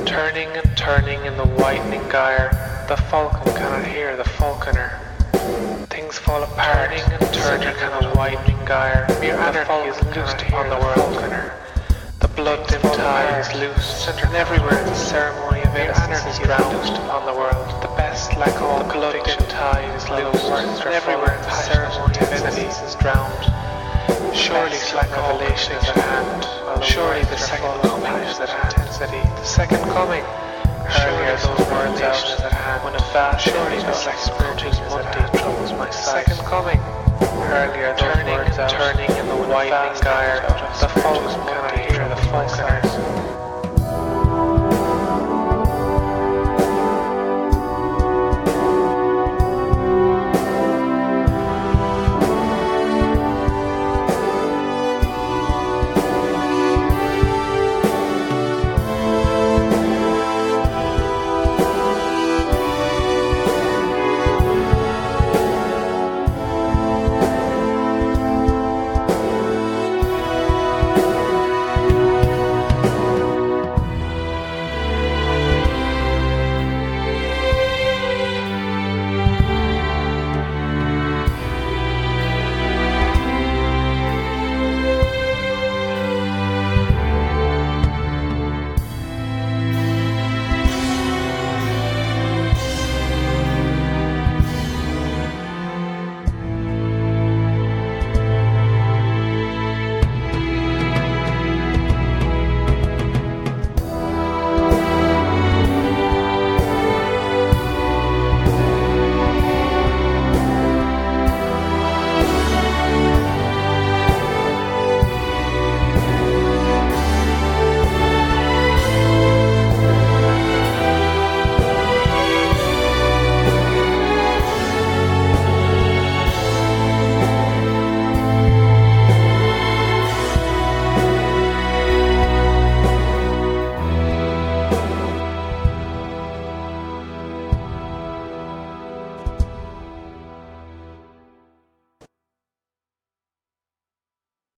Turning and turning in the widening gyre, the falcon cannot hear the falconer. Things fall apart, turning and turning in the widening gyre, mere anarchy is loosed upon the world. The blood-dim tide is loose, and everywhere the ceremony of innocence is drowned upon the world. The best lack all the blood-dim tide is loose, and everywhere the ceremony of innocence is drowned. Surely slack revelation is at hand. Surely the second coming is at intensity. The second coming. Surely those words out at hand. When a vast surely the spiritual Monday troubles my sight. Second coming. Earlier turning and turning in the widening gyre. The falcon cannot hear the falconer.